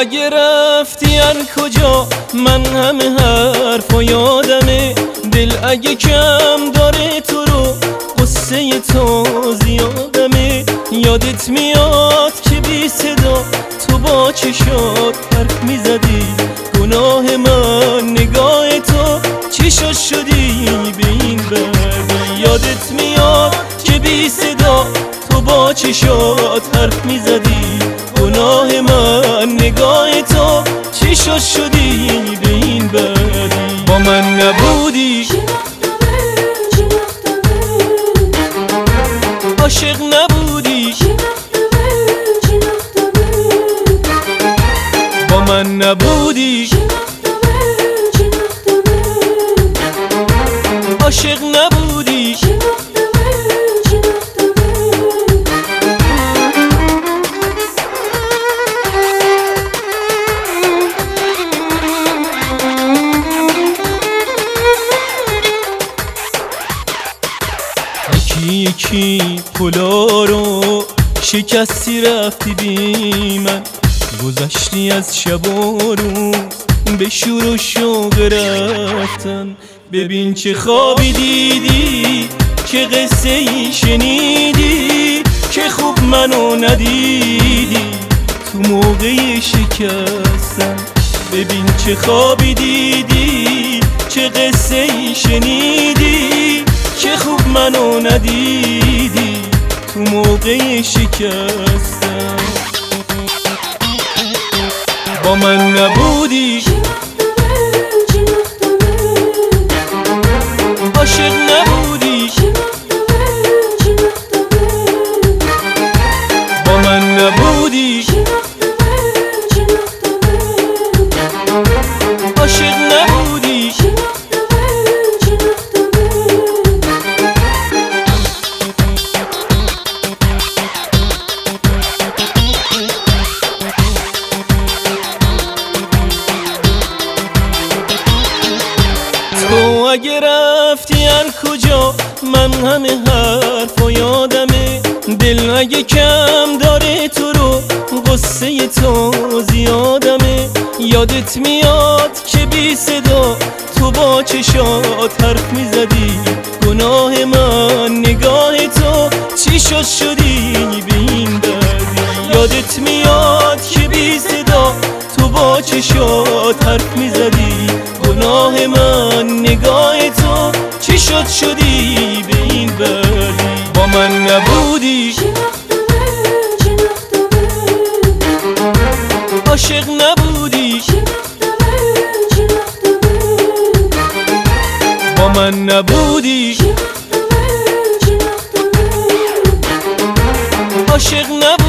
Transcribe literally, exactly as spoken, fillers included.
اگه رفتی هر کجا من همه حرفا یادمه. دل اگه کم داره تو رو قصه تو زیادمه. یادت میاد که بی صدا تو با چشات حرف میزدی. گناه من نگاه تو چی شد شدی به این بردی. یادت میاد که بی صدا تو با چشات حرف میزدی. گناه من نگاه تو چی شد شدی به این بردی. با من نبودی عاشق نبودی. با من نبودی عاشق نبودی. یکی یکی پلا رو شکستی رفتی بی من. گذشتی از شب و روز به شور و شوق رفتن. ببین چه خوابی دیدی چه قصه ای شنیدی که خوب منو ندیدی تو موقع شکستن. ببین چه خوابی دیدی چه قصه ای شنیدی که خوب منو ندیدی تو موقع شکستن. با من نبودی عاشق نبودی. با من نبودی عاشق نبودی. تو اگه رفتی هر کجا من همه حرفا یادمه. دل اگه کم داره تو رو قصه تو زیادمه. یادت میاد که بی صدا تو با چشات حرف میزدی. گناه من نگاه تو چی شد شدی به این دردی. یادت میاد که بی صدا تو با چشات حرف میزدی. گناه من نگاه تو چی شد شدی به این بردی. با من نبودی عاشق نبودی. با من نبودی عاشق نبودی.